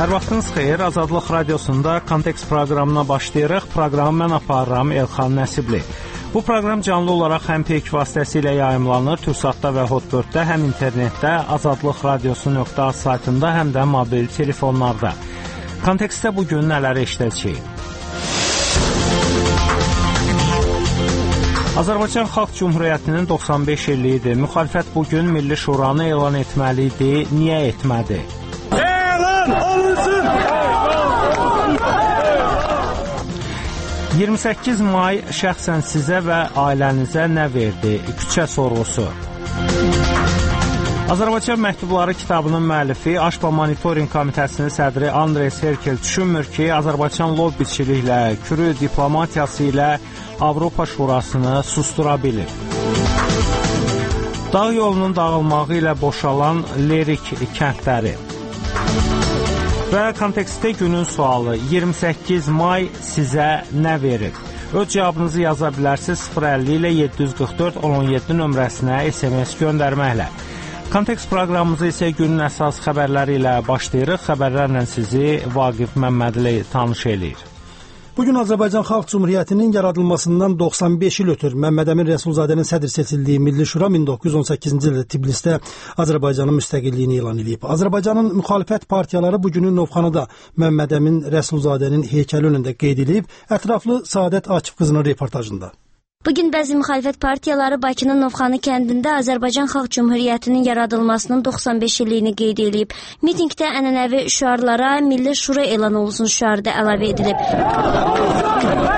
Hər vaxtınız xeyir, Azadlıq Radiosunda Kontekst proqramına başlayırıq. Proqramı mən aparıram Elxan Nəsibli. Bu proqram canlı olaraq həm peyk vasitəsilə yayımlanır, Türksatda və Hotbirddə, həm internetdə, azadlıqradiosu.az saytında, həm də mobil telefonlarda. Kontekstdə bugün nələri eşidəcəyik? Azərbaycan Xalq Cümhuriyyətinin 95 illiyidir. Müxalifət bugün Milli Şuranı elan etməli idi. Niyə etmədi? Elan olunsun! 28 may şəxsən sizə və ailənizə nə verdi? Küçə sorğusu. Azərbaycan məktubları kitabının müəllifi Aşpa Monitoring Komitəsinin sədri Andres Herkel düşünmür ki, Azərbaycan lobbiçiliklə, kürü diplomatiyası ilə Avropa Şurasını sustura bilir. Dağ yolunun dağılmağı ilə boşalan Lerik kəndləri. Və kontekstdə günün sualı 28 may sizə nə verir? Öz cavabınızı yaza bilərsiniz 050 ilə 744 1017 nömrəsinə SMS göndərməklə. Kontekst proqramımızı isə günün əsas xəbərləri ilə başlayırıq. Xəbərlərlə sizi Vaqif Məmmədli tanış eləyir. Bugün Azərbaycan Xalq Cümhuriyyətinin yaradılmasından 95 il ötür Məmməd Əmin Rəsulzadənin sədr seçildiyi Milli Şura 1918-ci ildə Tiflisdə Azərbaycanın müstəqilliyini elan edib. Azərbaycanın müxalifət partiyaları bugünün Novxanıda Məmməd Əmin Rəsulzadənin heykəli önündə qeyd edilib. Ətraflı Səadət Akif qızının reportajında. Bugün bəzi müxalifət partiyaları Bakının Novxanı kəndində Azərbaycan Xalq Cümhuriyyətinin yaradılmasının 95 illiyini qeyd edib. Mitingdə ənənəvi şüarlara Milli Şura elan olunsun şüarı da əlavə edilib.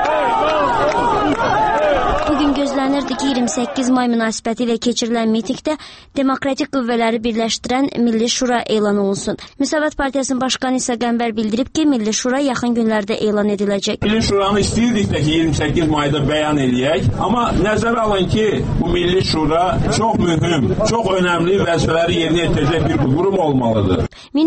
Bugün gözlənirdi ki, 28 may münasibəti ilə keçirilən mitingdə demokratik qüvvələri birləşdirən Milli Şura elan olunsun. Müsavat Partiyasının başqanı İsa Qəmbər bildirib ki, Milli Şura yaxın günlərdə elan ediləcək. Milli Şuranı istəyirdik ki, 28 mayda bəyan eləyək. Amma nəzərə alın ki, bu Milli Şura çox mühüm, çox önəmli vəzifələri yerinə yetirəcək bir qurum olmalıdır.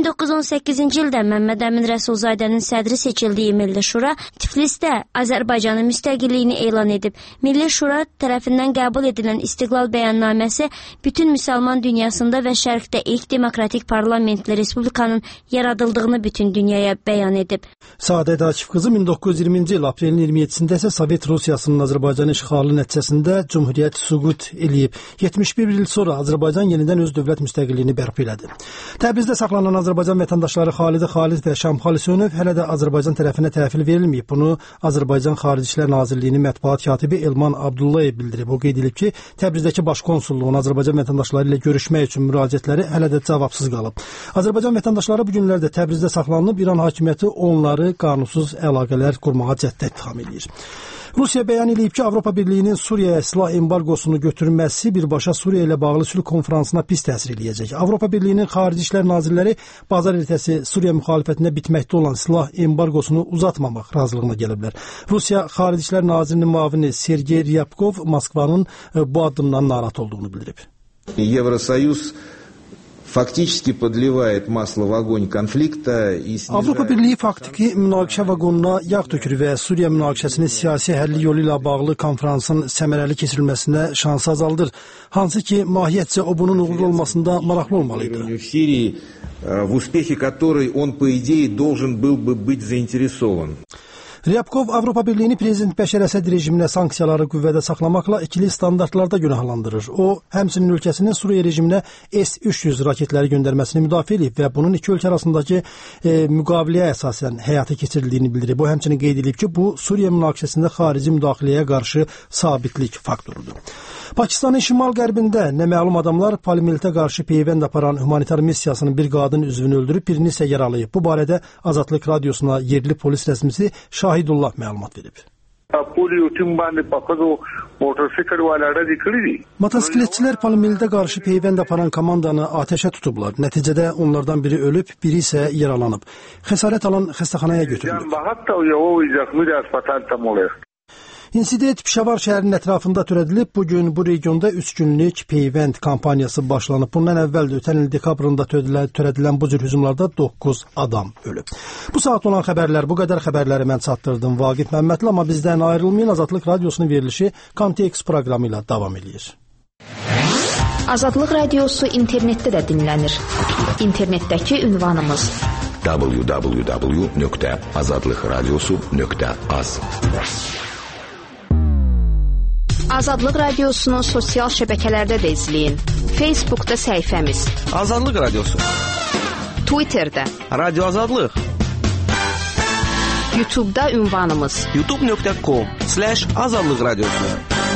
1918-ci ildə Məmməd Əmin Rəsulzadənin sədri seçildiyi Milli Şura Tiflisdə Azərbaycanın müstəqilliyini elan edib. Milli Şura tərəfindən qəbul edilən İstiqlal bəyannaməsi bütün müsəlman dünyasında və şərqdə ilk demokratik parlamentli respublikanın yaradıldığını bütün dünyaya bəyan edib. Səadət Akif qızı 1920-ci il aprelin 27-sində isə Sovet Rusiyasının Azərbaycan işğalı nəticəsində Cümhuriyyət süqut eləyib. 71 il sonra Azərbaycan yenidən öz dövlət müstəqilliyini bərpa elədi. Təbrizdə saxlanan Azərbaycan vətəndaşları Xalidə Xalid və Şamxali Sönöv hələ də Azərbaycan tərəfinə təhvil verilməyib. Bunu Azərbaycan Xarici İşlər Nazirliyinin mətbuat katibi Elman Abdullayev bildirib. O qeyd edib ki, Təbrizdəki baş konsulluğun Azərbaycan vətəndaşları ilə görüşmək üçün müraciətləri hələ də cavabsız qalıb. Azərbaycan vətəndaşları bu günlərdə Təbrizdə saxlanılıb, İran hakimiyyəti onları qanunsuz əlaqələr qurmağa cəhd itham edir. Rusiya bəyan edib ki, Avropa Birliyinin Suriyaya silah embarqosunu götürməsi birbaşa Suriya ilə bağlı sülh konfransına pis təsir eləyəcək. Avropa Birliyinin Xarici İşlər Nazirləri bazar ertəsi Suriya müxalifətində bitməkdə olan silah embarqosunu uzatmamaq razılığına gəliblər. Rusiya Xarici İşlər Nazirinin müavini Sergey Ryabkov Moskvanın bu addımdan narahat olduğunu bildirib. Евросоюз faktически подливает масло в огонь конфликта и Avropa Birliyi faktiki münaqişə vaqonuna yağ tökür və Suriya münaqişəsinin siyasi həlli yolu ilə bağlı konfransın səmərəli keçirilməsinə şansı azaldır. Hansı ki, mahiyyətcə o bunun uğurlu olmasında maraqlı olmalıydı. В Сирии, в успехе которой он, по идее, должен был бы быть заинтересован. Ryabkov Avropa Birliyini Prezident Bəşər Əsəd rejiminə sanksiyaları qüvvədə saxlamaqla ikili standartlarda günahlandırır. O, həmçinin ölkəsinin Suriya rejiminə S-300 raketləri göndərməsini müdafiə edib və bunun iki ölkə arasındakı müqaviləyə əsasən həyata keçirildiyini bildirib. O, həmçinin qeyd edib ki, bu Suriya münaqişəsində xarici müdaxiləyə qarşı sabitlik faktorudur. Pakistanın şimal-qərbində naməlum adamlar polimilitə qarşı peyvənd aparan humanitar missiyasının bir qadın üzvünü öldürüb, birini isə yaralayıb. Bu barədə Azadlıq Radiosuna yerli polis rəsmisi Şahidullah məlumat verib. Motosikletçilər polimilitə qarşı peyvənd aparan komandanı atəşə tutublar. Nəticədə onlardan biri ölüb, biri isə yaralanıb. Xəsarət alan xəstəxanaya götürülüb. İnsident Pişavar şəhərinin ətrafında törədilib. Bugün bu regionda 3 günlük peyvənd kampaniyası başlanıb. Bundan əvvəl də ötən il dekabrında törədilən bu cür hücumlarda 9 adam ölüb. Bu saat olan xəbərlər bu qədər. Xəbərləri mən çatdırdım Vaqif Məmmədli, amma bizdən ayrılmayın. Azadlıq Radiosunun verilişi Kontekst proqramı ilə davam edir. Azadlıq Radiosu internetdə də dinlənir. İnternetdəki ünvanımız www.azadlıkradyosu.az. Azadlıq Radiosunu sosial şəbəkələrdə də izləyin. Facebookda səhifəmiz Azadlıq Radiosu, Twitterdə Radio Azadlıq, YouTube'da ünvanımız youtube.com/Azadlıq Radiosu.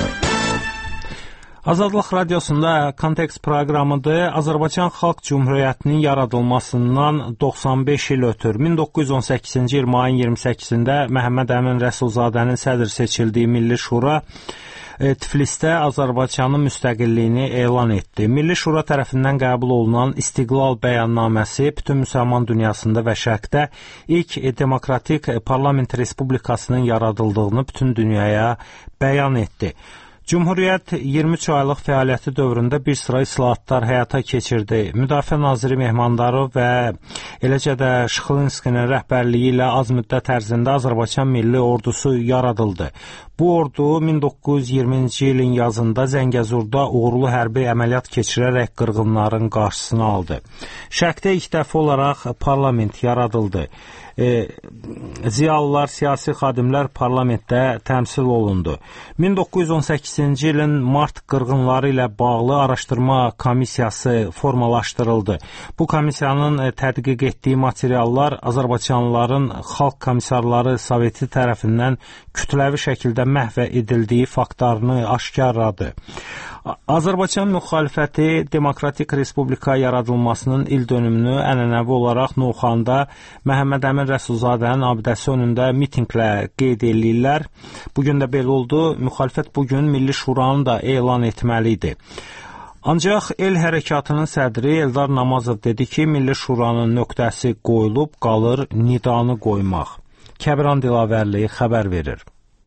Azadlıq Radiosunda Kontekst proqramıdır. Azərbaycan Xalq Cümhuriyyətinin yaradılmasından 95 il ötür. 1918-ci il mayın 28-də Məhəmməd Əmin Rəsulzadənin sədr seçildiyi Milli Şura Tiflisdə Azərbaycanın müstəqilliyini elan etdi. Milli Şura tərəfindən qəbul olunan İstiqlal bəyannaməsi bütün müsəlman dünyasında və şərqdə ilk demokratik parlament respublikasının yaradıldığını bütün dünyaya bəyan etdi. Cümhuriyyət 23 aylıq fəaliyyəti dövründə bir sıra islahatlar həyata keçirdi. Müdafiə naziri Mehmandarov və eləcə də Şıxlinskinin rəhbərliyi ilə az müddət ərzində Azərbaycan Milli Ordusu yaradıldı. Bu ordu 1920-ci ilin yazında Zəngəzurda uğurlu hərbi əməliyyat keçirərək qırğınların qarşısını aldı. Şərqdə ilk dəfə olaraq parlament yaradıldı. Ziyalılar, siyasi xadimlər parlamentdə təmsil olundu. 1918-ci ilin mart qırğınları ilə bağlı araşdırma komissiyası formalaşdırıldı. Bu komissiyanın tədqiq etdiyi materiallar Azərbaycanlıların Xalq Komissarları Soveti tərəfindən kütləvi şəkildə məhv edildiyi faktlarını aşkarladı. Azərbaycan müxalifəti Demokratik Respublika yaradılmasının ildönümünü ənənəvi olaraq Novxanda Məhəmməd Əmin Rəsulzadənin abidəsi önündə mitinqlə qeyd edirlər. Bugün də belə oldu. Müxalifət bugün Milli Şuranı da elan etməli idi. Ancaq el hərəkatının sədri Eldar Namazov dedi ki, Milli Şuranın nöqtəsi qoyulub, qalır nidanı qoymaq. Kəbran Dilavərli xəbər verir.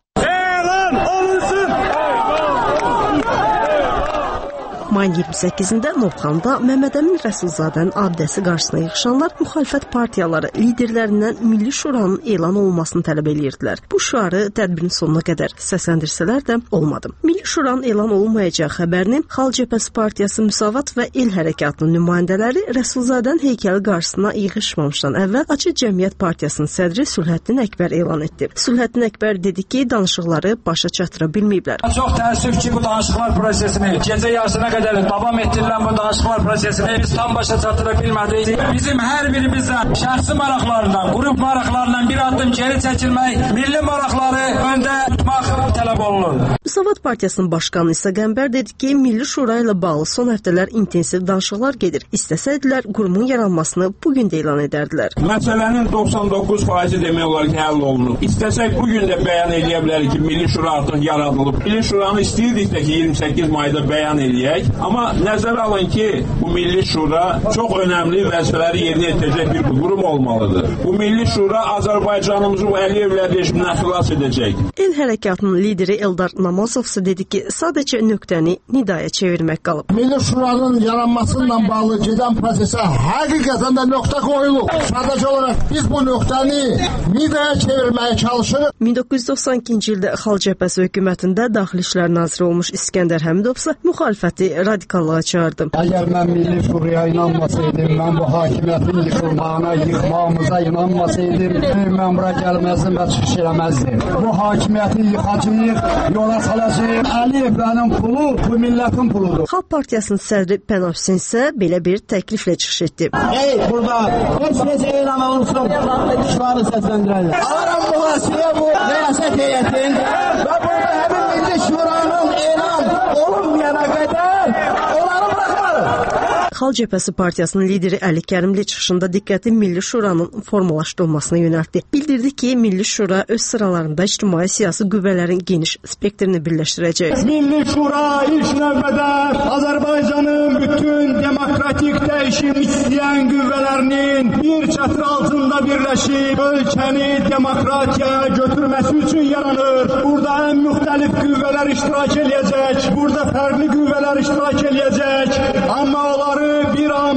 Mayın 28-də Novxanda Məhəmməd Əmin Rəsulzadənin abidəsi qarşısına yığışanlar müxalifət partiyaları liderlərindən Milli Şuranın elan olunmasını tələb edirdilər. Bu şüarı tədbirin sonuna qədər səsləndirsələr də olmadı. Milli Şuranın elan olunmayacağı xəbərini Xalq Cəbhəsi Partiyası Müsavat və El Hərəkatının nümayəndələri Rəsulzadənin heykəli qarşısına yığışmamışdan əvvəl Açıq Cəmiyyət Partiyasının sədri Sülhəddin Əkbər elan etdi. Sülhəddin Əkbər dedi ki, danışıqları başa çatdıra bilməyiblər. Çox təəssüf ki, bu danışıqlar prosesini gecə yarısına qədər davam etdirilən bu danışıqlar prosesini biz tam başa çatdıra bilmədik. Bizim hər birimizə şəxsi maraqlarından, qrup maraqlarından bir addım geri çəkilmək, milli maraqları öndə tutmaq tələb olunur. Müsavat Partiyasının başqanı İsa Qəmbər dedi ki, Milli Şura ilə bağlı son həftələr intensiv danışıqlar gedir. İstəsəydilər, qurumun yaranmasını bugün də elan edərdilər. Məsələnin 99% demək olar ki, həll olunub. İstəsək bugün də bəyan edə bilərik ki, Milli Şura artıq yaradılıb. Milli Şuranı istəyirdik də ki, 28 mayda bəyan edək. Amma nəzərə alın ki, bu Milli Şura çox önəmli vəzifələri yerinə yetirəcək bir qurum olmalıdır. Bu Milli Şura Azərbaycanımızı bu Əliyevlər rejimindən xilas edəcək. El Hərəkatının lideri Eldar Namazov isə dedi ki, sadəcə nöqtəni nidaya çevirmək qalıb. Milli Şuranın yaranmasıyla bağlı gedən prosesə həqiqətən də nöqtə qoyulub. Sadəcə olaraq biz bu nöqtəni nidaya çevirməyə çalışırıq. 1992-ci ildə Xalq Cəbhəsi hökumətində Daxili İşlər naziri olmuş İskəndər Həmidov isə müxalifəti radikallığa çağırdı. Əgər mən Milli Şuraya inanmasaydım, mən bu hakimiyyətin yıxılmağına, yıxmağımıza inanmasaydım, mən bura gəlməzdim və çıxış eləməzdim. Bu hakimiyyəti yıxacağıq, yola salacağıq. Əliyevlərin pulu bu millətin puludur. Xalq Partiyasının sədri Pənah Hüseyn isə belə bir təkliflə çıxış etdi. Burada heç necə elan olunsun, şüarı səsləndirərlər. Alaram mühasirəyə bu rəyasət heyətin və burada həmin Milli Şuranın elan olunmayana qədər onları bıraxmarıq. Xalq Cəbhəsi Partiyasının lideri Əli Kərimli çıxışında diqqəti Milli Şuranın formalaşdırılmasına yönəltdi. Bildirdi ki, Milli Şura öz sıralarında ictimai siyasi qüvvələrin geniş spektrini birləşdirəcək. Milli Şura ilk növbədə Azərbaycanın bütün demokratik dəyişim istəyən qüvvələrinin bir çatır altında birləşib ölkəni demokratiyaya götürməsi üçün yaranır. Burada ən müxtəlif qüvvələr iştirak eləyəcək. Burada fərqli qüvvələr iştirak eləyəcək. Amma onları bir amal, bir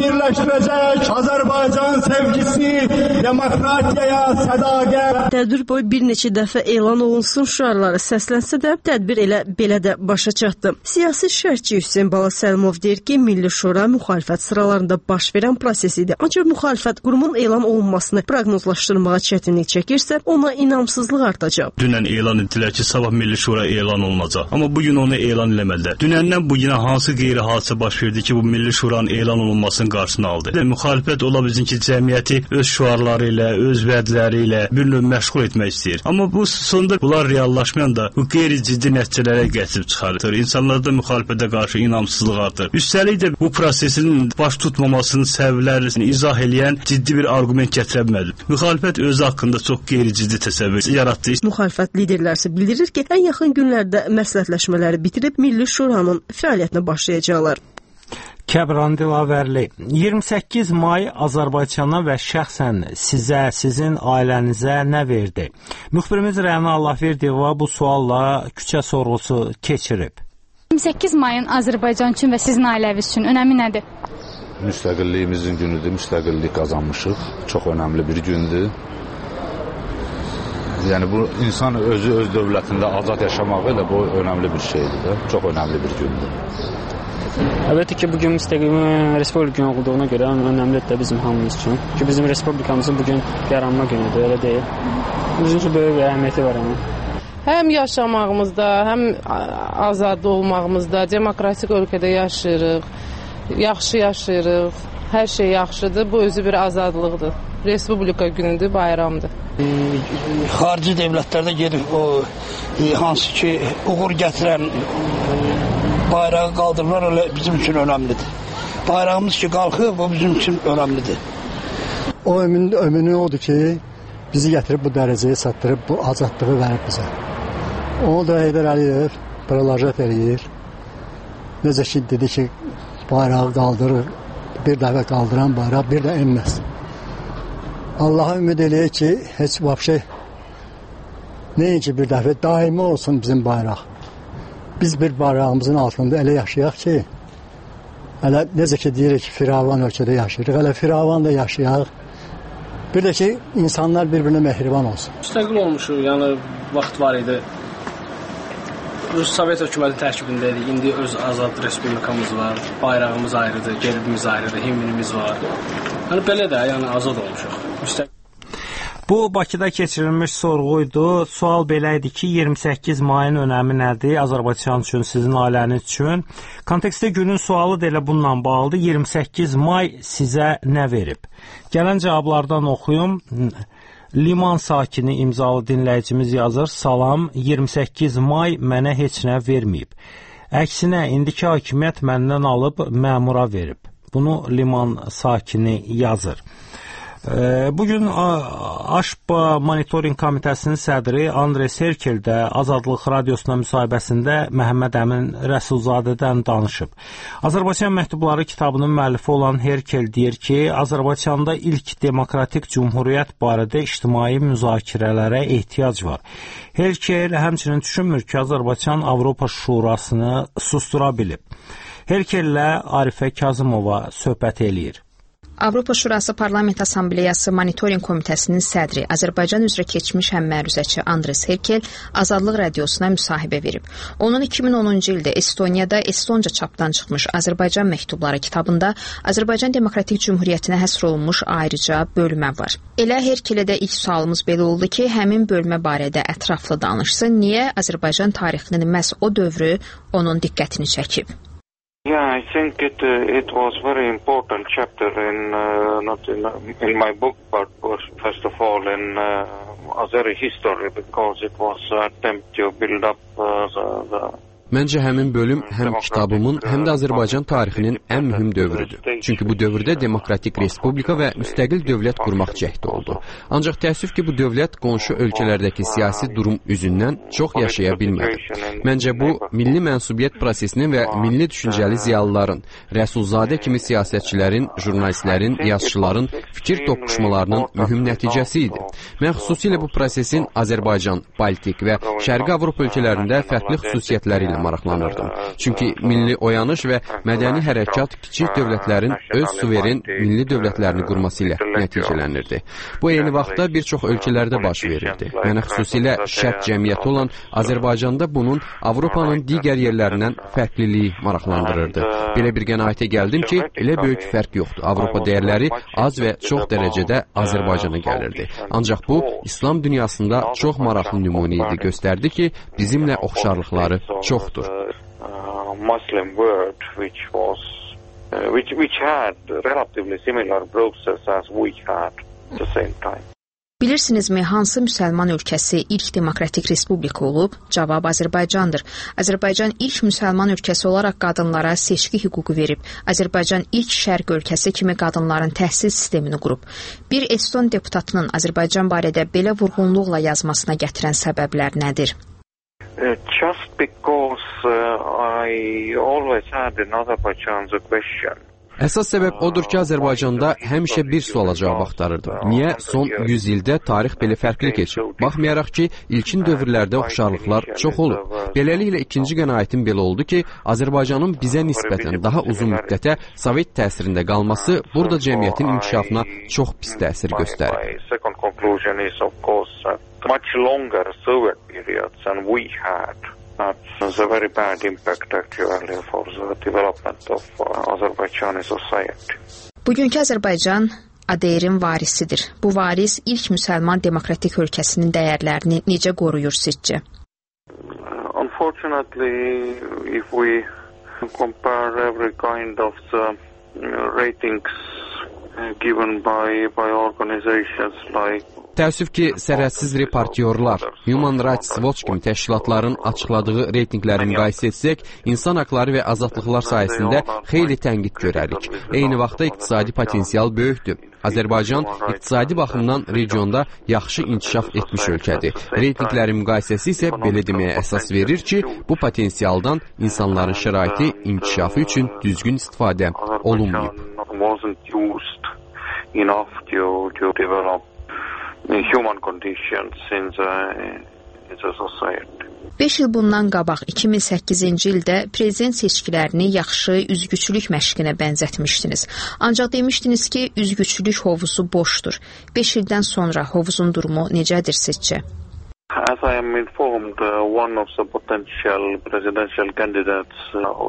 birleştirecek Azerbaycan sevgisi, demokratiyaya sədaqət. Tədbir boyu bir neçə dəfə elan olunsun şüarları səslənsə də, tədbir elə belə də başa çatdı. Siyasi şərhçi Hüseyn Bala Səlimov deyir ki, Milli Şura müxalifət sıralarında baş verən proses idi. Ancaq müxalifət qurumun elan olunmasını proqnozlaşdırmağa çətinlik çəkirsə, ona inamsızlıq artacaq. Dünən elan etdilər ki, sabah Milli Şura elan olunacaq. Amma bugün onu elan eləmədilər. Dünəndən bugünə hansı qeyri-hadisə baş verdi ki, bu Milli Şuranın elan olunmasının qarşısını aldı. Müxalifət ola bilsin ki, cəmiyyəti öz şüarları ilə, öz vədləri ilə bir növ məşğul etmək istəyir. Amma bu sonda bunlar reallaşmayanda bu qeyri-ciddi nəticələrə gətirib çıxarır. İnsanlarda müxalifətə qarşı inamsızlıq artır. Üstəlik də bu prosesin baş tutmamasının səbəblərini izah edən ciddi bir arqument gətirə bilmədi. Müxalifət özü haqqında çox qeyri-ciddi təsəvvür yaratdı. Müxalifət liderləri isə bildirir ki, ən yaxın günlərdə məsləhətləşmələri bitirib Milli Şuranın fəaliyyətinə başlayacaqlar. Kəbran Dilavərli, 28 may Azərbaycana və şəxsən sizə, sizin ailənizə nə verdi? Müxbirimiz Rəna Allahverdiyeva bu sualla küçə sorğusu keçirib. 28 mayın Azərbaycan üçün və sizin ailəniz üçün önəmi nədir? Müstəqilliyimizin günüdür, müstəqillik qazanmışıq. Çox önəmli bir gündür. Yəni bu insan özü öz dövlətində azad yaşamağı ilə bu önəmli bir şeydir də, çox önəmli bir gündür. Əlbəttə ki, bugün müstəqil respublika günü olduğuna görə önəmlidir də bizim hamımız üçün. Ki bizim respublikamızın bugün yaranma günüdür, elə deyil. Bizim üçün böyük bir əhəmiyyəti var onun. Həm yaşamağımızda, həm azad olmağımızda, demokratik ölkədə yaşayırıq, yaxşı yaşayırıq, hər şey yaxşıdır. Bu özü bir azadlıqdır. Respublika günüdür, bayramdır. Xarici dövlətlərdə gedib o hansı ki uğur gətirən bayrağı qaldırırlar, öyle bizim üçün önəmlidir. Bayrağımız ki qalxır, bu bizim üçün önəmlidir. O ömrünü odur ki, bizi gətirib bu dərəcəyə çatdırıb, bu azadlığı verib bizə. Onu da Heydər Əliyev prolajat eləyir. Necə ki, dedi ki, bayrağı qaldırır, bir dəfə qaldıran bayraq bir də enməz. Allah'a ümid eləyək ki, heç vəbşə nəinki bir dəfə daimi olsun bizim bayraq. Biz bir bayrağımızın altında elə yaşayaq ki, elə necə ki deyirik ki, firavan ölkədə yaşayırıq, elə firavan da yaşayaq. Bir də ki, insanlar bir-birinə mehriban olsun. Müstəqil olmuşuq, yəni vaxt var idi. Rus Sovet hökuməti tərkibində idik, indi öz azad respublikamız var, bayrağımız ayrıdır, gerbimiz ayrıdır, himnimiz var. Yəni belə də, yəni azad olmuşuq. Bu Bakıda keçirilmiş sorğuydu. Sual belə idi ki, 28 mayın önəmi nədir Azərbaycan üçün, sizin ailəniz üçün? Kontekstdə günün sualı da elə bununla bağlıdır. 28 may sizə nə verib? Gələn cavablardan oxuyum. Liman sakini imzalı dinləyicimiz yazır. Salam, 28 may mənə heç nə verməyib. Əksinə, indiki hakimiyyət məndən alıb məmura verib. Bunu Liman sakini yazır. Bugün Aşba Monitoring Komitəsinin sədri Andres Herkel də Azadlıq Radiosuna müsahibəsində Məhəmməd Əmin Rəsulzadədən danışıb. Azərbaycan məktubları kitabının müəllifi olan Herkel deyir ki, Azərbaycanda ilk demokratik cümhuriyyət barədə ictimai müzakirələrə ehtiyac var. Herkel həmçinin düşünmür ki, Azərbaycan Avropa Şurasını sustura bilib. Herkellə Arifə Kazımova söhbət eləyir. Avropa Şurası Parlament Assambleyası Monitoring Komitəsinin sədri, Azərbaycan üzrə keçmiş həmməruzəçi Andres Herkel Azadlıq Radiosuna müsahibə verib. Onun 2010-cu ildə Estoniyada Estonca çapdan çıxmış Azərbaycan məktubları kitabında Azərbaycan Demokratik Cümhuriyyətinə həsr olunmuş ayrıca bölmə var. Elə Herkelə də ilk sualımız belə oldu ki, həmin bölmə barədə ətraflı danışsın, niyə Azərbaycan tarixinin məhz o dövrü onun diqqətini çəkib? Yeah, I think it was very important chapter not in my book, but first of all in Azeri history, because it was an attempt to build up the Məncə həmin bölüm həm kitabımın, həm də Azərbaycan tarixinin ən mühüm dövrüdür. Çünki bu dövrdə demokratik respublika və müstəqil dövlət qurmaq cəhdi oldu. Ancaq təəssüf ki, bu dövlət qonşu ölkələrdəki siyasi durum üzündən çox yaşaya bilmədi. Məncə bu, milli mənsubiyyət prosesinin və milli düşüncəli ziyalıların, Rəsulzadə kimi siyasətçilərin, jurnalistlərin, yazıçıların fikir toqquşmalarının mühüm nəticəsi idi. Mən xüsusilə bu prosesin Azərbaycan, Baltik və Şərqi Avropa ölkələrində fərqli xüsusiyyətləri ilə ilə maraqlanırdım. Çünki milli oyanış və mədəni hərəkat kiçik dövlətlərin öz suveren milli dövlətlərini qurması ilə nəticələnirdi. Bu eyni vaxtda bir çox ölkələrdə baş verirdi. Mənə xüsusilə şərq cəmiyyəti olan Azərbaycanda bunun Avropanın digər yerlərindən fərqliliyi maraqlandırırdı. Belə bir qənaətə gəldim ki, elə böyük fərq yoxdur. Avropa dəyərləri az və çox dərəcədə Azərbaycana gəlirdi. Ancaq bu, İslam dünyasında çox maraqlı nümunə idi, göstərdi ki, bizimlə oxşarlıqları çoxdur. Muslim world which had relatively similar process as we had at the same time. Bilirsinizmi, hansı müsəlman ölkəsi ilk demokratik respublika olub? Cavab Azərbaycandır. Azərbaycan ilk müsəlman ölkəsi olaraq qadınlara seçki hüququ verib. Azərbaycan ilk şərq ölkəsi kimi qadınların təhsil sistemini qurub. Bir Eston deputatının Azərbaycan barədə belə vurğunluqla yazmasına gətirən səbəblər nədir? Just because I always had in Azerbaijan the question. Əsas səbəb odur ki, Azərbaycanda həmişə bir suala cavab axtarırdım. Niyə son 100 ildə tarix belə fərqli keçib? Baxmayaraq ki, ilkin dövrlərdə oxşarlıqlar çox olub. Beləliklə, ikinci qənaətim belə oldu ki, Azərbaycanın bizə nisbətən daha uzun müddətə Sovet təsirində qalması burada cəmiyyətin inkişafına çox pis təsir göstərib. Much longer Soviet periods than we had. That's a very bad impact actually for the development of Azerbaijani society. Bugünkü Azərbaycan ADR-in varisidir. Bu varis ilk müsəlman demokratik ölkəsinin dəyərlərini necə qoruyur sizcə? Unfortunately, if we compare every kind of the ratings given by organizations like Təəssüf ki, sərhədsiz reportyorlar, Human Rights Watch kimi təşkilatların açıqladığı reytinqləri müqayisə etsək, insan haqları və azadlıqlar sayəsində xeyli tənqid görərik. Eyni vaxtda iqtisadi potensial böyükdür. Azərbaycan iqtisadi baxımdan regionda yaxşı inkişaf etmiş ölkədir. Reytinqlərin müqayisəsi isə belə deməyə əsas verir ki, bu potensialdan insanların şəraiti inkişafı üçün düzgün istifadə olunmayıb. Human conditions in the society. 5 il bundan qabaq 2008-ci ildə prezident seçkilərini yaxşı üzgüçülük məşqinə bənzətmişdiniz. Ancaq demişdiniz ki, üzgüçülük hovuzu boşdur. 5 ildən sonra hovuzun durumu necədir sizcə? As I am informed, one of the potential presidential candidates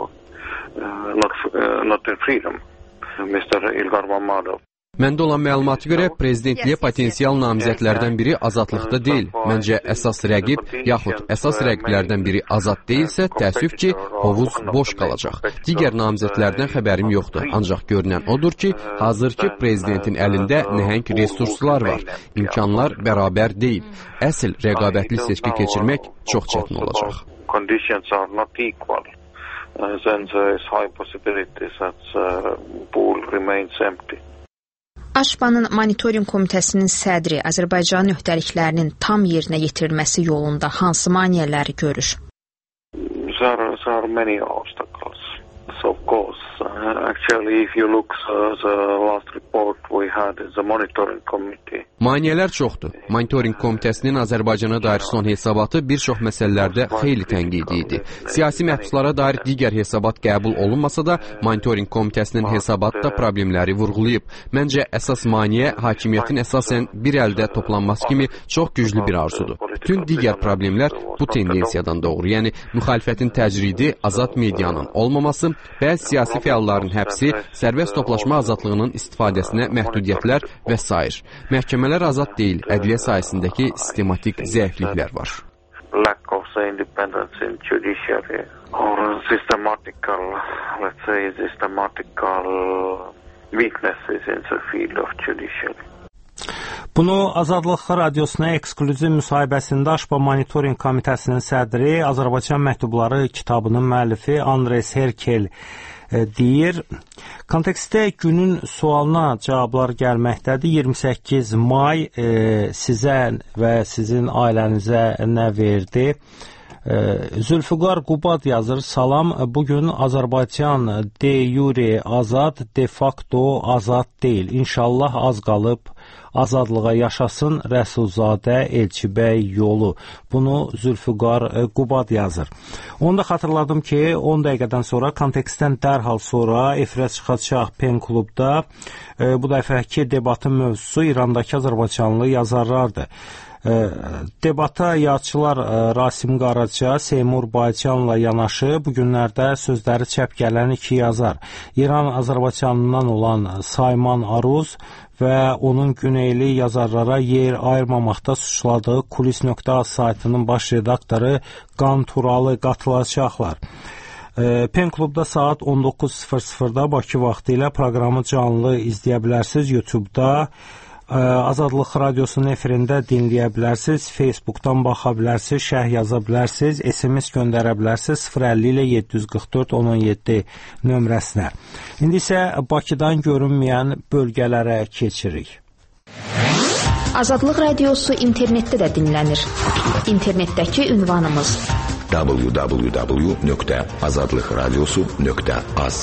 not in freedom, Mr. Ilgar Mammadov. Məndə olan məlumata görə prezidentliyə potensial namizədlərdən biri azadlıqda deyil. Məncə əsas rəqib yaxud əsas rəqiblərdən biri azad deyilsə, təəssüf ki, hovuz boş qalacaq. Digər namizədlərdən xəbərim yoxdur. Ancaq görünən odur ki, hazırki prezidentin əlində nəhəng resurslar var. İmkanlar bərabər deyil. Əsl rəqabətli seçki keçirmək çox çətin olacaq. Conditions are not equal. Then there is high possibility that the pool remains empty. Aşbanın monitorinq komitəsinin sədri Azərbaycan öhdəliklərinin tam yerinə yetirilməsi yolunda hansı maneələri görür? There are many obstacles. Of course, actually, if you look at the last report we had in the monitoring committee. Maneələr çoxdur. Monitorinq komitəsinin Azərbaycana dair son hesabatı bir çox məsələlərdə xeyli tənqidi idi. Siyasi məhbuslara dair digər hesabat qəbul olunmasa da, monitorinq komitəsinin hesabatda problemləri vurğulayıb. Məncə əsas maneə hakimiyyətin əsasən bir əldə toplanması kimi çox güclü bir arzudur. Bütün digər problemlər bu tendensiyadan doğur. Yəni müxalifətin təcridi, azad medianın olmaması, bəzi siyasi fəalların həbsi, sərbəst toplaşma azadlığının istifadəsinə məhdudiyyətlər və s. Məhkəmələr azad deyil, ədliyyə sayəsindəki sistematik zəifliklər var. Lack of the independence in judiciary or systematical weaknesses in the field of judiciary. Bunu Azadlıq Radiosuna eksklüziv müsahibəsində Aşba Monitorinq Komitəsinin sədri, Azərbaycan məktubları kitabının müəllifi Andres Herkel deyir. Kontekstdə günün sualına cavablar gəlməkdədir. 28 may sizə və sizin ailənizə nə verdi? Zülfüqar Qubad yazır, salam, bugün Azərbaycan de jure azad, de facto azad deyil. İnşallah az qalıb azadlığa yaşasın Rəsulzadə Elçibəy yolu. Bunu Zülfüqar Qubad yazır. Onu da xatırladım ki, 10 dəqiqədən sonra, kontekstdən dərhal sonra efirə çıxacaq Pen Klubda bu dəfəki debatın mövzusu İrandakı Azərbaycanlı yazarlardır. Debata yazıçılar Rasim Qaraca, Seymur Baycanla yanaşı bu günlərdə sözləri çəp gələn iki yazar, İran Azərbaycanından olan Sayman Aruz və onun güneyli yazarlara yer ayırmamaqda suçladığı Kulis.az saytının baş redaktoru Qan Turalı qatılacaqlar. Pen Klubda saat 19:00-da Bakı vaxtı ilə proqramı canlı izləyə bilərsiniz. YouTube-da Azadlıq Radiosunun efirində dinləyə bilərsiniz, Facebookdan baxa bilərsiniz, şərh yaza bilərsiniz, SMS göndərə bilərsiniz 050 ilə 744 1017 nömrəsinə. İndi isə Bakıdan görünməyən bölgələrə keçirik. Azadlıq Radiosu internetdə də dinlənir. İnternetdəki ünvanımız www.azadlıqradiosu.az.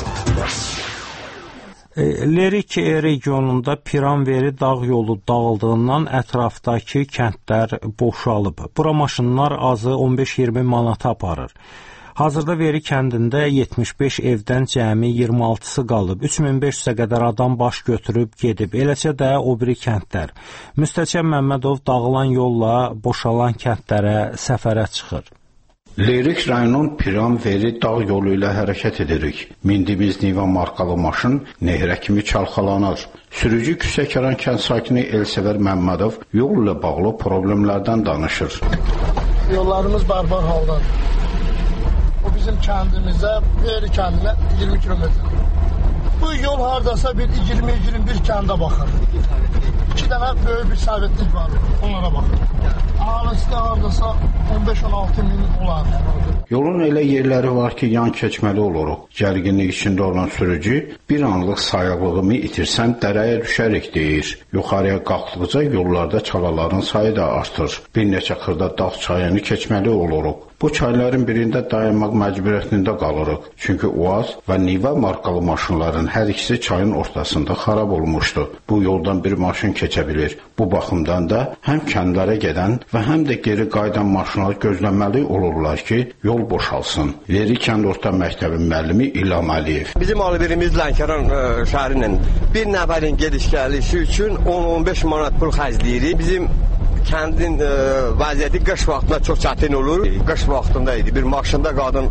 Lerik regionunda Piranveri dağ yolu dağıldığından ətrafdakı kəndlər boşalıb. Bura maşınlar azı 15-20 manata aparır. Hazırda Veri kəndində 75 evdən cəmi 26-sı qalıb. 3500-ə qədər adam baş götürüb gedib. Eləcə də o biri kəndlər. Müstəçəm Məmmədov dağılan yolla boşalan kəndlərə səfərə çıxır. Lerik rayon Piranveri dağ yolu ilə hərəkət edirik. Mindiyimiz Niva markalı maşın nehrə kimi çalxalanır. Sürücü Küsəkəran kənd sakini Elsəvər Məmmədov yol ilə bağlı problemlərdən danışır. Yollarımız barbar haldadır. O bizim kəndimizə, Veri kəndinə 20 kilometr. Bu yol hardasa bir 20-21 kəndə baxır. 2 dənə böyük bir sovetlik var, onlara baxır. Ahalisi də hardasa 15-16 min olar. Yolun elə yerləri var ki, yan keçməli oluruq. Gərginlik içində olan sürücü bir anlıq sayıqlığımı itirsəm dərəyə düşərik deyir. Yuxarıya qalxdıqca yollarda çalaların sayı da artır. Bir neçə xırda dağ çayını keçməli oluruq. Bu çayların birində dayanmaq məcburiyyətində qalırıq. Çünki UAZ və Niva markalı maşınların hər ikisi çayın ortasında xarab olmuşdu. Bu yoldan bir maşın keçə bilir. Bu baxımdan da həm kəndlərə gedən və həm də geri qayıdan maşınlar gözləməli olurlar ki, yol boşalsın. Veri kənd orta məktəbin müəllimi İlham Əliyev. Bizim alverimiz Lənkəran şəhərinin bir nəfərin gediş-gəlişi üçün 10-15 manat pul xərcləyirik. Bizim kəndin vəziyyəti qış vaxtında çox çətin olur. Qış vaxtında idi. Bir maşında qadın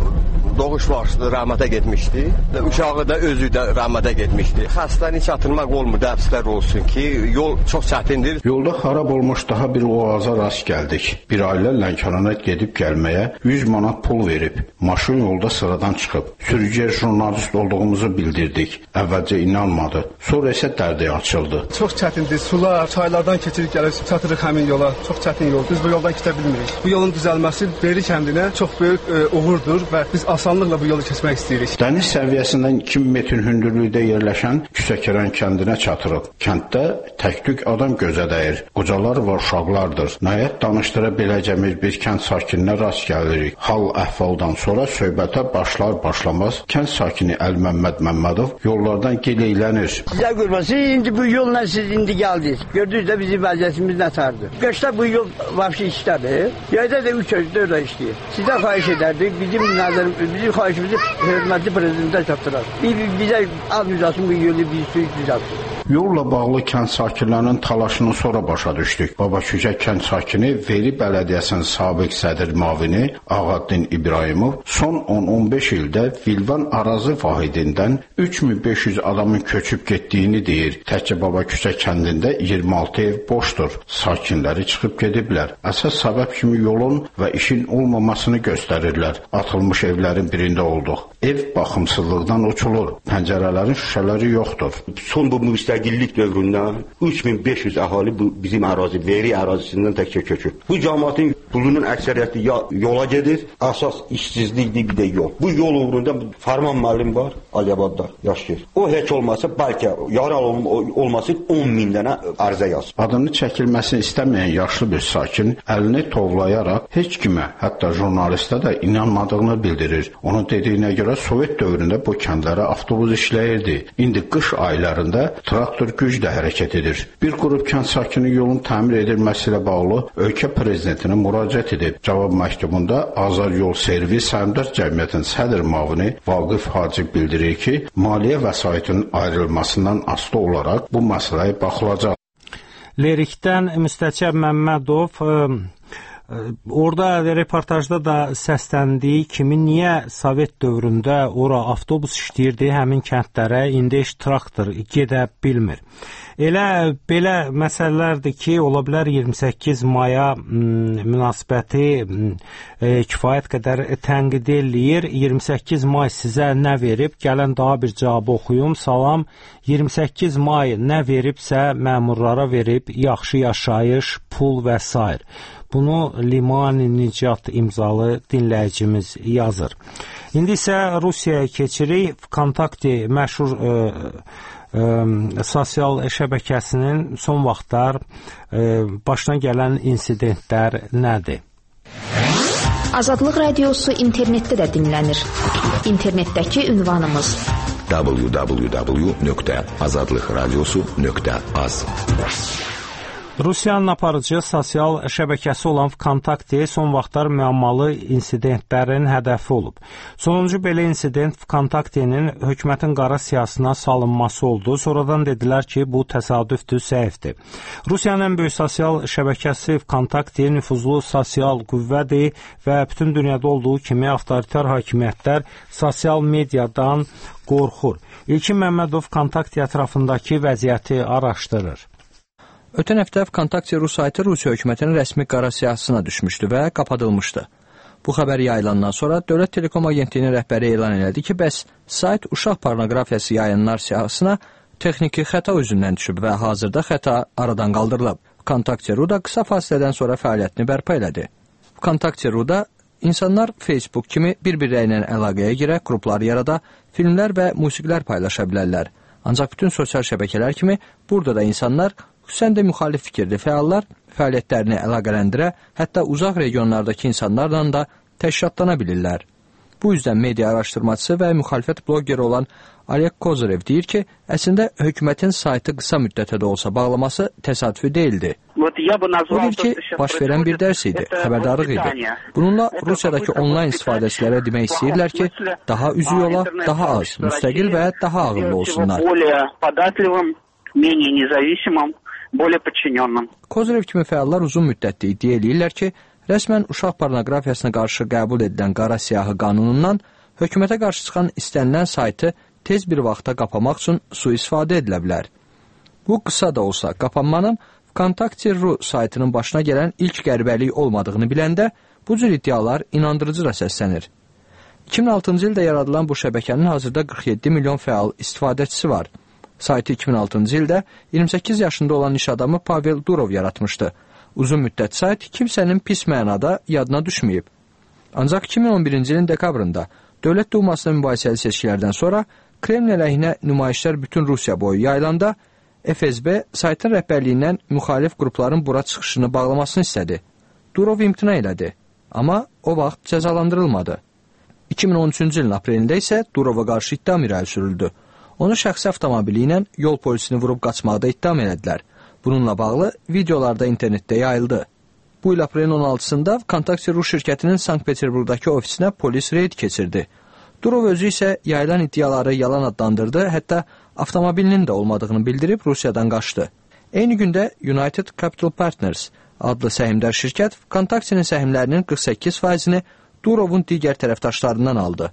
doğuş vaxtında rəhmətə getmişdi. Uşağı da özü də rəhmətə getmişdi. Xəstəni çatırmaq olmur, dəfslər olsun ki, yol çox çətindir. Yolda xarab olmuş daha bir oaza rast gəldik. Bir ailə Lənkərana gedib gəlməyə 100 manat pul verib. Maşın yolda sıradan çıxıb. Sürücüyə jurnalist olduğumuzu bildirdik. Əvvəlcə inanmadı. Sonra isə dərdi açıldı. Çox çətindir. Sular, çaylardan keçirib gəlir, çatırıq həmin yola. Çox çətin yol. Biz bu yoldan keçə bilmirik. Bu yolun düzəlməsi Veri kəndinə çox böyük uğurdur və biz asanlıqla bu yolu keçmək istəyirik. Dəniz səviyyəsindən 2000 metr hündürlükdə yerləşən Küsəkəran kəndinə çatırıq. Kənddə tək-tük adam gözə dəyir. Qocalar və uşaqlardır. Nəhayət danışdıra biləcəmiz bir kənd sakininə rast gəlirik. Hal əhvaldan sonra söhbətə başlamaz kənd sakini Əlməmməd Məmmədov yollardan gileylənir. Sizə qurbansı, indi bu yolla siz indi gəldiniz. Gördünüz də bizim vəziyyətimiz nətərdir. Qışda bu yol vəbşi işlədir. Yayda da 3-4 ay işləyir. Sizdən xahiş edərdik, bizim xahişimizi hörmətli prezidentə çatdıraq. Bizə az müzasın bu yolu bir sürü düzəltsin. Yolla bağlı kənd sakinlərinin talaşını sonra başa düşdük. Babaküçə kənd sakini Veri Bələdiyyəsinin sabiq sədr müavini Ağaddin İbrahimov son 10-15 ildə Vilvan Arazı vahidindən 3500 adamın köçüb getdiyini deyir. Təkcə Babaküçə kəndində 26 ev boşdur. Sakinləri çıxıb gediblər. Əsas səbəb kimi yolun və işin olmamasını göstərirlər. Atılmış evlərin birində olduq. Ev baxımsızlıqdan uçulur. Pəncərələrin şüşələri yoxdur. Son bu müstəqil müstəqillik dövründə 3500 əhali bu bizim ərazi, veri ərazisindən təkcə köçüb. Bu cəmiyyətin pulunun əksəriyyəti ya yola gedir, əsas işsizlikdir, bir də yol. Bu yol uğrunda Fərman müəllim var, Aliyabadda yaşayır. O heç olmasa bəlkə yaralı olması 10.000 dənə ərizə yazır. Adını çəkilməsini istəməyən yaşlı bir sakin əlini tovlayaraq heç kimə, hətta jurnalistə də inanmadığını bildirir. Onun dediyinə görə Sovet dövründə bu kəndlərə avtobus işləyirdi. İndi qış aylarında traktor güclə hərəkət edir. Bir qrup kənd sakini yolun təmir edilməsi ilə bağlı ölkə prezidentinə müraciət edib. Cavab məktubunda Azad Yol Servis Səhmdar Cəmiyyətinin sədr müavini Vaqif Hacı bildirir ki, maliyyə vəsaitinin ayrılmasından asılı olaraq bu məsələyə baxılacaq. Lerikdən Müstəçəb Məmmədov orada reportajda da səsləndiyi kimi niyə Sovet dövründə ora avtobus işləyirdi, həmin kəndlərə indi heç traktor gedə bilmir. Elə belə məsələlərdir ki, ola bilər 28 maya münasibəti kifayət qədər tənqid eləyir. 28 may sizə nə verib? Gələn daha bir cavabı oxuyum. Salam. 28 may nə veribsə məmurlara verib, yaxşı yaşayış, pul və s. Bunu Limani Nicat imzalı dinləyicimiz yazır. İndi isə Rusiyaya keçirik. Vkontakte məşhur sosial şəbəkəsinin son vaxtlar başına gələn insidentlər nədir? Azadlıq Radiosu internetdə də dinlənir. İnternetdəki ünvanımız www.azadlıqradiosu.az. Rusiyanın aparıcı sosial şəbəkəsi olan Vkontakte son vaxtlar müəmmalı insidentlərin hədəfi olub. Sonuncu belə insident Vkontaktenin hökumətin qara siyahısına salınması oldu. Sonradan dedilər ki, bu təsadüfdür, səhvdir. Rusiyanın ən böyük sosial şəbəkəsi Vkontakte nüfuzlu sosial qüvvədir və bütün dünyada olduğu kimi avtoritar hakimiyyətlər sosial mediadan qorxur. İlkin Məmmədov Vkontakte ətrafındakı vəziyyəti araşdırır. Ötən həftə Vkontakte Rus saytı Rusiya hökumətinin rəsmi qara siyahısına düşmüşdü və qapadılmışdı. Bu xəbər yayılandan sonra Dövlət Telekom Agentliyinin rəhbəri elan elədi ki, bəs sayt uşaq pornoqrafiyası yayınlar siyahısına texniki xəta üzündən düşüb və hazırda xəta aradan qaldırılıb. Vkontakte Ruda qısa fasilədən sonra fəaliyyətini bərpa elədi. Vkontakte Ruda insanlar Facebook kimi bir-birləri ilə əlaqəyə girə, qruplar yarada, filmlər və musiqilər paylaşa bilərlər. Ancaq bütün sosial şəbəkələr kimi burada da insanlar xüsusən də müxalif fikirli fəallar fəaliyyətlərini əlaqələndirə, hətta uzaq regionlardakı insanlarla da təşkilatlana bilirlər. Bu yüzden media araşdırmacısı və müxalifət blogeri olan Oleg Kozyrev deyir ki, əslində hökumətin saytı qısa müddətə də olsa bağlaması təsadüfi deyildi. O deyir ki, baş verən bir dərs idi, xəbərdarlıq idi. Bununla Rusiyadakı onlayn istifadəçilərə demək istəyirlər ki, daha üzü yola, daha az, müstəqil və daha ağırlı olsunlar. Kozyrev kimi fəallar uzun müddətli iddia eləyirlər ki, rəsmən uşaq pornoqrafiyasına qarşı qəbul edilən qara siyahı qanunundan hökumətə qarşı çıxan istənilən saytı tez bir vaxta qapamaq üçün sui-istifadə edilə bilər. Bu qısa da olsa qapanmanın Vkontakte.ru saytının başına gələn ilk qəribəlik olmadığını biləndə bu cür iddialar inandırıcı da səslənir. 2006-cı ildə yaradılan bu şəbəkənin hazırda 47 milyon fəal istifadəçisi var. Saytı 2006-cı ildə 28 yaşında olan iş adamı Pavel Durov yaratmışdı. Uzun müddət sayt kimsənin pis mənada yadına düşməyib. Ancaq 2011-ci ilin dekabrında Dövlət Dumasına mübahisəli seçkilərdən sonra Kreml əleyhinə nümayişlər bütün Rusiya boyu yayılanda FSB saytın rəhbərliyindən müxalif qrupların bura çıxışını bağlamasını istədi. Durov imtina elədi, amma o vaxt cəzalandırılmadı. 2013-cü ilin aprelində isə Durova qarşı ittiham irəli sürüldü. Onu şəxsi avtomobili ilə yol polisini vurub qaçmaqda ittiham elədilər. Bununla bağlı videolarda internetdə yayıldı. Bu il aprelin 16-sında Vkontakte.ru şirkətinin Sankt-Peterburgdakı ofisinə polis reyd keçirdi. Durov özü isə yayılan iddiaları yalan adlandırdı, hətta avtomobilinin də olmadığını bildirib Rusiyadan qaçdı. Eyni gündə United Capital Partners adlı səhmdar şirkət Vkontakte'nin səhmlərinin 48%-ni Durovun digər tərəfdaşlarından aldı.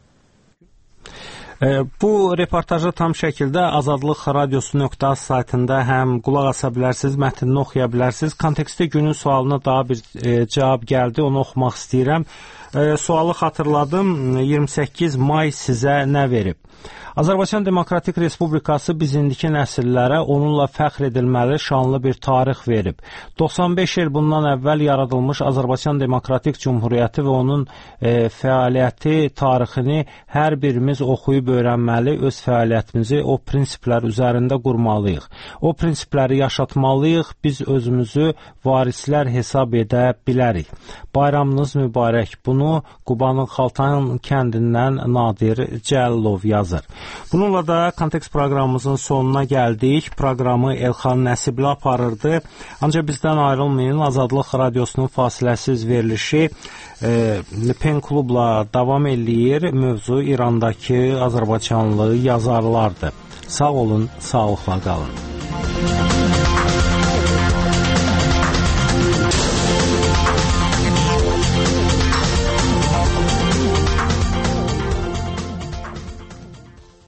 Bu reportajı tam şəkildə azadlıqradiosu.az saytında həm qulaq asa bilərsiniz, mətnini oxuya bilərsiniz. Kontekstdə günün sualına daha bir cavab gəldi, onu oxumaq istəyirəm. sualı xatırladım. 28 may sizə nə verib? Azərbaycan Demokratik Respublikası biz indiki nəsillərə onunla fəxr edilməli şanlı bir tarix verib. 95 il bundan əvvəl yaradılmış Azərbaycan Demokratik Cumhuriyyəti və onun fəaliyyəti tarixini hər birimiz oxuyub öyrənməli, öz fəaliyyətimizi o prinsiplər üzərində qurmalıyıq. O prinsipləri yaşatmalıyıq, biz özümüzü varislər hesab edə bilərik. Bayramınız mübarək. Bunu Qubanın Xaltan kəndindən Nadir Cəlilov yazır. Bununla da Kontekst proqramımızın sonuna gəldik. Proqramı Elxan Nəsibli aparırdı. Ancaq bizdən ayrılmayın. Azadlıq Radiosunun fasiləsiz verilişi Pen Klubla davam eləyir. Mövzu İrandakı Azərbaycanlı yazarlardır. Sağ olun, sağlıqla qalın.